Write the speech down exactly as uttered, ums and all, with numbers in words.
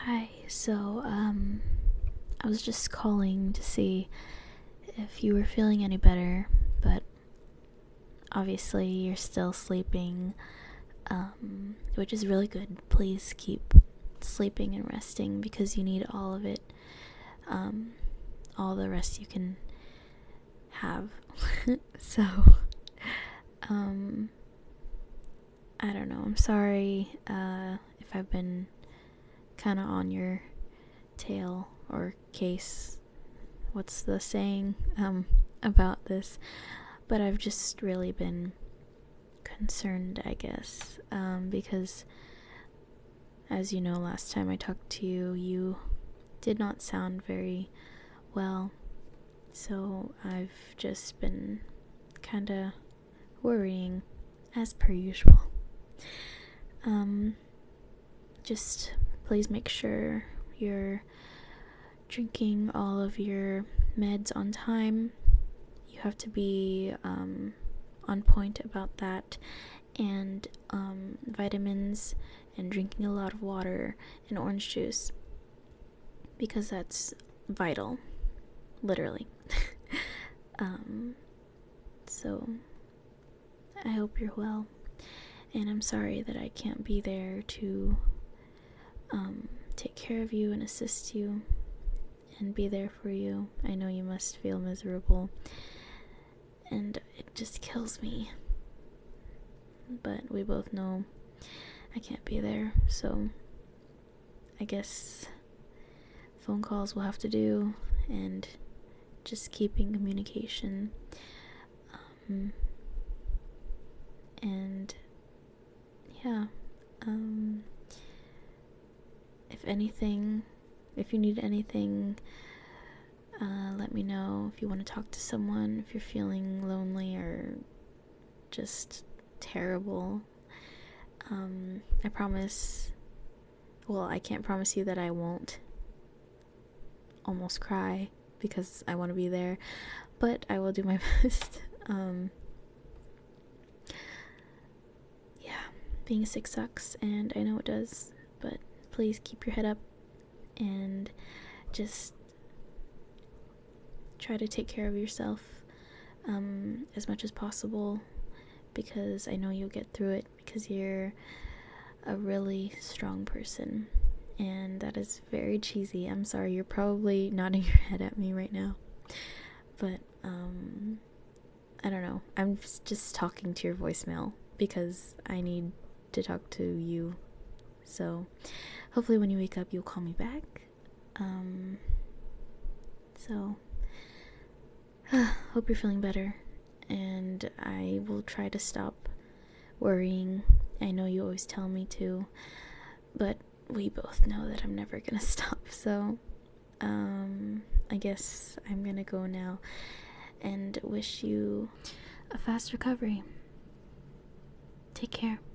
Hi, so, um, I was just calling to see if you were feeling any better, but obviously you're still sleeping, um, which is really good. Please keep sleeping and resting because you need all of it, um, all the rest you can have. so, um, I don't know, I'm sorry, uh, if I've been kind of on your tail or case, what's the saying, um, about this, but I've just really been concerned, I guess, um, because, as you know, last time I talked to you, you did not sound very well, so I've just been kinda worrying, as per usual. Um, just please make sure you're drinking all of your meds on time. You have to be um, on point about that, and um, vitamins, and drinking a lot of water and orange juice, because that's vital, literally. um, so I hope you're well, and I'm sorry that I can't be there to um, take care of you and assist you and be there for you. I know you must feel miserable, and it just kills me, but we both know I can't be there, so I guess phone calls will have to do, and just keeping communication, um, and yeah, um, if anything, if you need anything, uh, let me know. If you want to talk to someone, if you're feeling lonely or just terrible, um, I promise, well, I can't promise you that I won't almost cry, because I want to be there, but I will do my best. um, yeah, being sick sucks, and I know it does, but please keep your head up, and just try to take care of yourself, um, as much as possible, because I know you'll get through it, because you're a really strong person, and that is very cheesy. I'm sorry, you're probably nodding your head at me right now, but, um, I don't know, I'm just talking to your voicemail, because I need to talk to you, so hopefully when you wake up you'll call me back, um, so, hope you're feeling better, and I will try to stop worrying. I know you always tell me to, but we both know that I'm never gonna stop, so, um, I guess I'm gonna go now, and wish you a fast recovery. Take care.